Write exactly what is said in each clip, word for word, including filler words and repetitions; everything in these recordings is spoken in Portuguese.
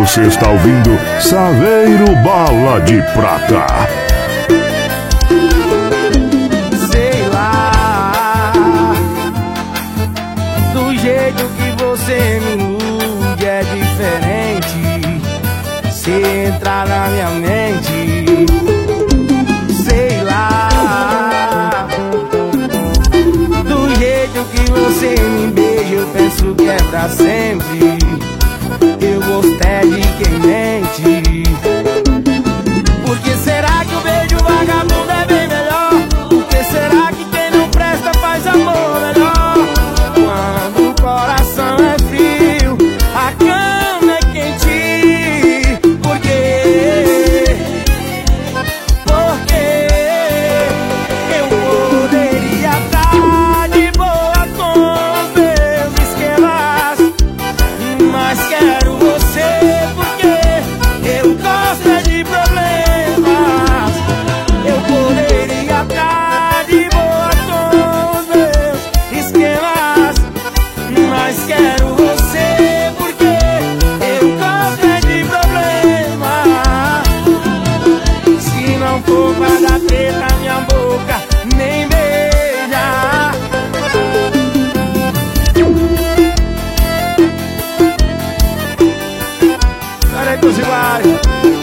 Você está ouvindo Saveiro Bala de Prata. Sei lá, do jeito que você me ilude é diferente. Se entrar na minha mente, sei lá, do jeito que você me beija eu penso que é pra sempre. Eu gostei de quem mente. Por que será que o beijo vagabundo é bem melhor? Por que será que quem não presta faz amor melhor? Quando o coração é frio, a cama é quente. Por quê? Porque eu poderia estar de boa com os meus esquemas, mas quero você porque eu gosto de problemas. Eu poderia estar de boa com os meus esquemas, mas quero você porque eu gosto de problemas. Se não for pra dar treta, minha boca nem beija. Cara, dos iguais.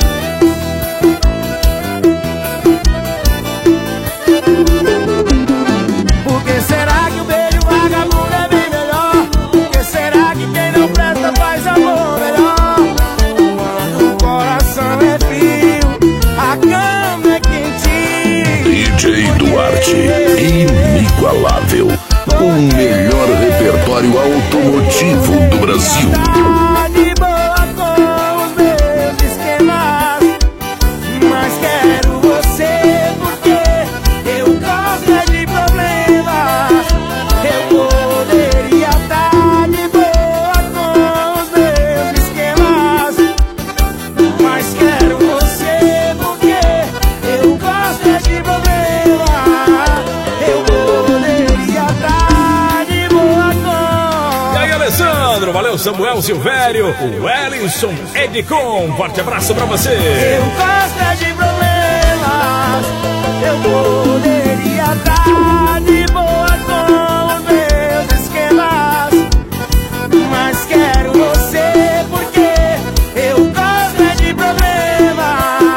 Por que será que o beijo vagabundo é bem melhor? Por que será que quem não presta faz amor melhor? Quando o coração é frio, a cama é quente. D J Duarte, inigualável. O melhor repertório automotivo do Brasil. Tá de boa com os meus esquemas, mas quero você porque eu gosto de problemas. Eu poderia estar de boa com os meus esquemas, mas quero você porque eu gosto de problemas. Eu poderia estar de boa com... E aí, Alessandro, valeu, Samuel Silvério, o Wellington Edcom, forte abraço pra você. Eu gosto de problemas. Eu poderia estar de boa com os meus esquemas, mas quero você porque eu gosto de problemas.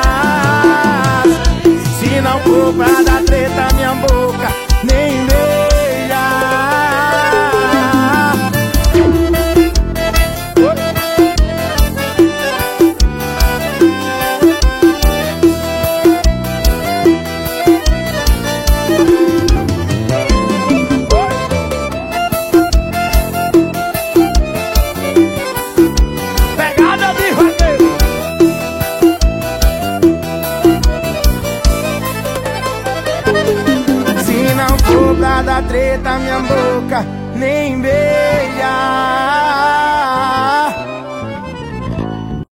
Se não for pra dar treta, minha boca nem beija. Pegada de roteiro. Se não for pra dar treta, minha boca nem beija.